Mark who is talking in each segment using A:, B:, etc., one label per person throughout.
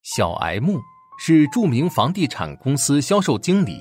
A: 小 M 是著名房地产公司销售经理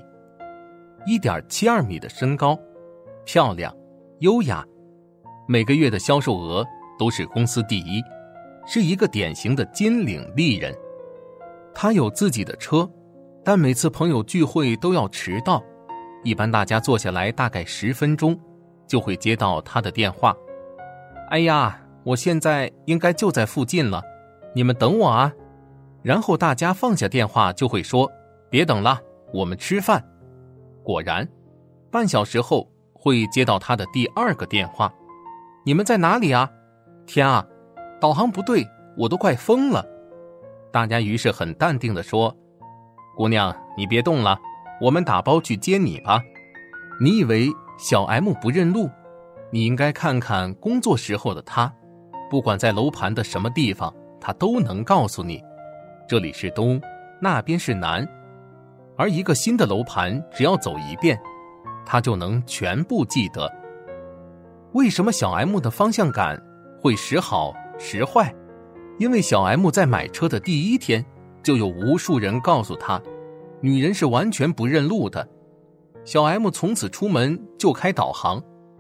A: ，1.72米的身高，漂亮优雅，每个月的销售额都是公司第一，是一个典型的金领丽人。他有自己的车，但每次朋友聚会都要迟到，一般大家坐下来大概10分钟就会接到他的电话。哎呀，我现在应该就在附近了，你们等我啊。然后大家放下电话就会说，别等了，我们吃饭。果然半小时后会接到他的第2个电话，你们在哪里啊？天啊，导航不对，我都快疯了。大家于是很淡定地说，姑娘，你别动了，我们打包去接你吧。你以为小 M 不认路？你应该看看工作时候的他，不管在楼盘的什么地方，他都能告诉你，这里是东，那边是南。而一个新的楼盘只要走一遍，他就能全部记得。为什么小 M 的方向感会时好时坏？因为小 M 在买车的第1天就有无数人告诉他，女人是完全不认路的。小 M 从此出门就开导航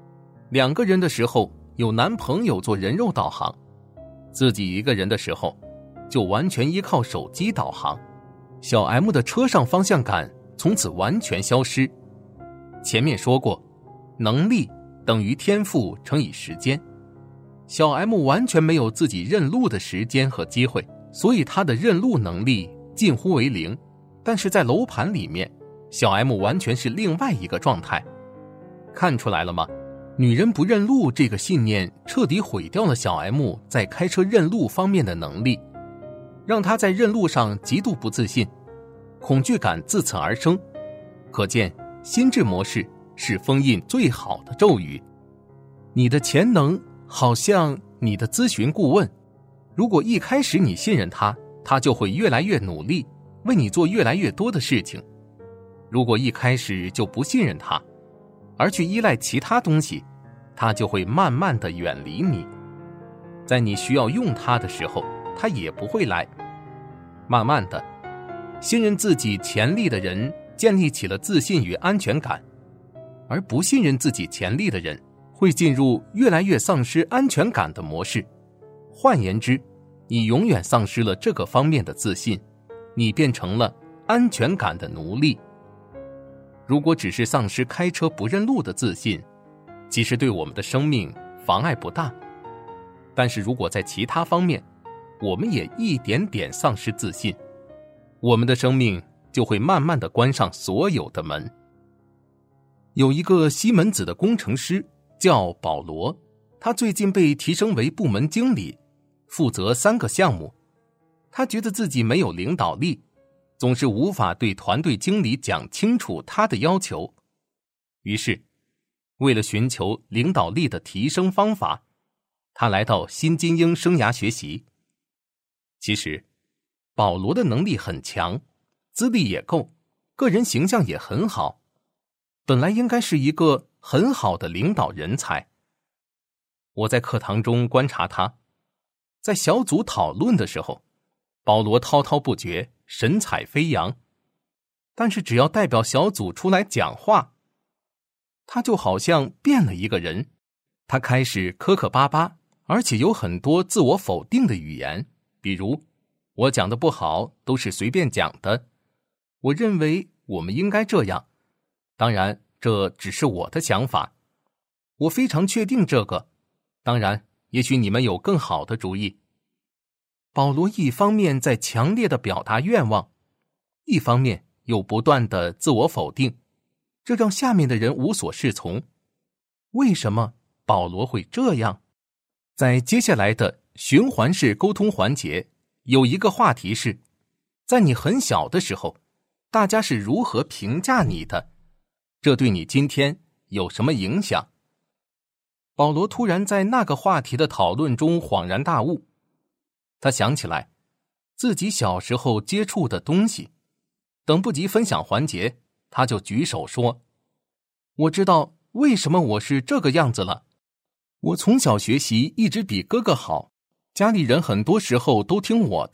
A: ，2个人的时候有男朋友做人肉导航，自己1个人的时候就完全依靠手机导航。小 M 的车上方向感从此完全消失。前面说过，能力等于天赋乘以时间。小 M 完全没有自己认路的时间和机会，所以他的认路能力近乎为0。但是在楼盘里面，小 M 完全是另外一个状态。看出来了吗？女人不认路这个信念彻底毁掉了小 M 在开车认路方面的能力，让他在认路上极度不自信，恐惧感自此而生。可见心智模式是封印最好的咒语。你的潜能好像你的咨询顾问，如果一开始你信任他，他就会越来越努力，为你做越来越多的事情。如果一开始就不信任他，而去依赖其他东西，他就会慢慢地远离你。在你需要用他的时候，他也不会来。慢慢的，信任自己潜力的人建立起了自信与安全感，而不信任自己潜力的人会进入越来越丧失安全感的模式。换言之，你永远丧失了这个方面的自信，你变成了安全感的奴隶。如果只是丧失开车不认路的自信，其实对我们的生命妨碍不大。但是如果在其他方面，我们也一点点丧失自信，我们的生命就会慢慢地关上所有的门。有一个西门子的工程师叫保罗，他最近被提升为部门经理，负责3个项目。他觉得自己没有领导力，总是无法对团队经理讲清楚他的要求。于是，为了寻求领导力的提升方法，他来到新精英生涯学习。其实，保罗的能力很强，资历也够，个人形象也很好，本来应该是一个很好的领导人才。我在课堂中观察他，在小组讨论的时候，保罗滔滔不绝，神采飞扬，但是只要代表小组出来讲话，他就好像变了一个人。他开始磕磕巴巴，而且有很多自我否定的语言，比如我讲的不好都是随便讲的，我认为我们应该这样，当然这只是我的想法，我非常确定这个，当然也许你们有更好的主意。保罗一方面在强烈地表达愿望，一方面又不断地自我否定，这让下面的人无所适从。为什么保罗会这样？在接下来的循环式沟通环节，有一个话题是，在你很小的时候，大家是如何评价你的？这对你今天有什么影响？保罗突然在那个话题的讨论中恍然大悟，他想起来自己小时候接触的东西，等不及分享环节，他就举手说，我知道为什么我是这个样子了。我从小学习一直比哥哥好，家里人很多时候都听我的，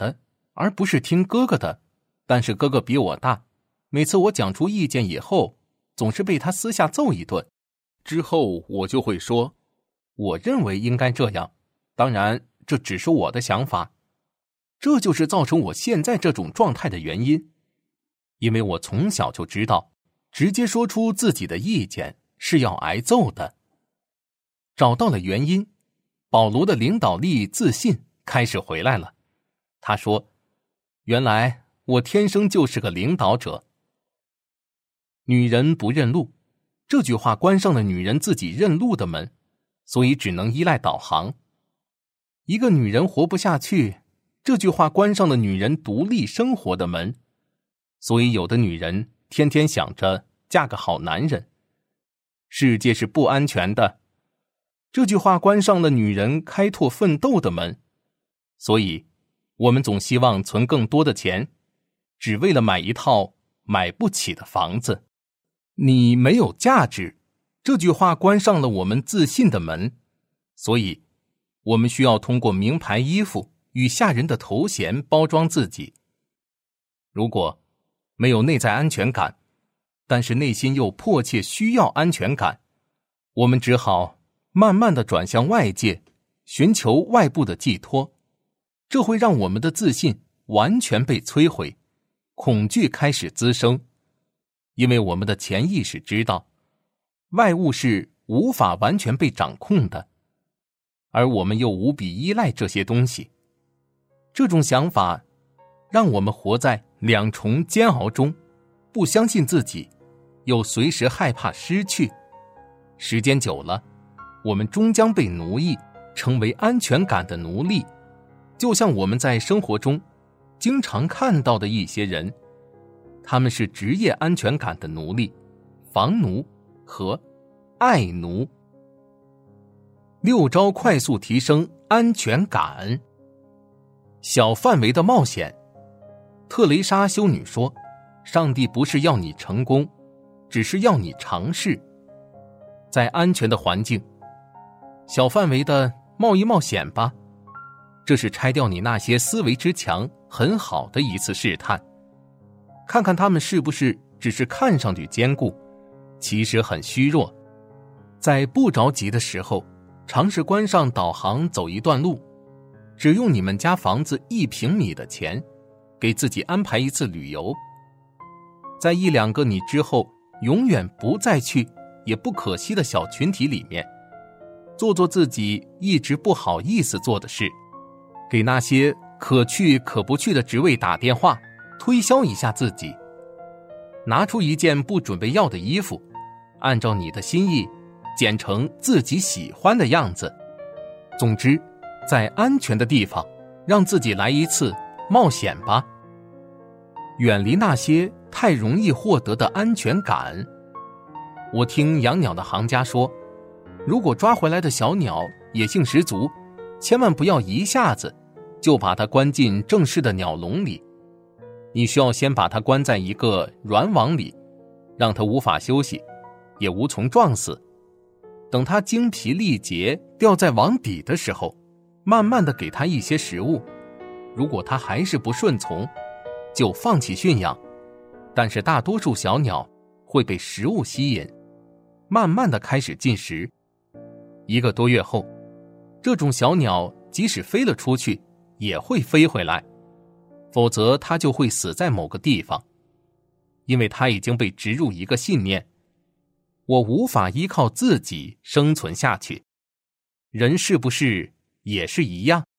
A: 而不是听哥哥的。但是哥哥比我大，每次我讲出意见以后，总是被他私下揍一顿。之后我就会说，我认为应该这样，当然这只是我的想法。这就是造成我现在这种状态的原因。因为我从小就知道，直接说出自己的意见是要挨揍的。找到了原因，保罗的领导力自信开始回来了。他说，原来我天生就是个领导者。女人不认路，这句话关上了女人自己认路的门，所以只能依赖导航。一个女人活不下去，这句话关上了女人独立生活的门，所以有的女人天天想着嫁个好男人。世界是不安全的，这句话关上了女人开拓奋斗的门，所以我们总希望存更多的钱，只为了买一套买不起的房子。你没有价值，这句话关上了我们自信的门，所以我们需要通过名牌衣服与吓人的头衔包装自己。如果没有内在安全感，但是内心又迫切需要安全感，我们只好慢慢地转向外界，寻求外部的寄托。这会让我们的自信完全被摧毁，恐惧开始滋生。因为我们的潜意识知道，外物是无法完全被掌控的，而我们又无比依赖这些东西。这种想法让我们活在两重煎熬中，不相信自己，又随时害怕失去。时间久了，我们终将被奴役，成为安全感的奴隶。就像我们在生活中经常看到的一些人，他们是职业安全感的奴隶，房奴和爱奴。6招快速提升安全感。小范围的冒险。特蕾莎修女说，上帝不是要你成功，只是要你尝试。在安全的环境，小范围的冒一冒险吧，这是拆掉你那些思维之墙很好的一次试探。看看他们是不是只是看上去坚固，其实很虚弱。在不着急的时候，尝试关上导航走一段路，只用你们家房子1平米的钱，给自己安排一次旅游。在1-2个你之后永远不再去也不可惜的小群体里面，做做自己一直不好意思做的事，给那些可去可不去的职位打电话，推销一下自己。拿出一件不准备要的衣服，按照你的心意剪成自己喜欢的样子。总之，在安全的地方让自己来一次冒险吧，远离那些太容易获得的安全感。我听养鸟的行家说，如果抓回来的小鸟野性十足，千万不要一下子就把它关进正式的鸟笼里，你需要先把它关在一个软网里，让它无法休息，也无从撞死。等它精疲力竭掉在网底的时候，慢慢地给它一些食物。如果它还是不顺从，就放弃驯养。但是大多数小鸟会被食物吸引，慢慢地开始进食。1个多月后，这种小鸟即使飞了出去，也会飞回来，否则它就会死在某个地方。因为它已经被植入一个信念，我无法依靠自己生存下去。人是不是也是一样？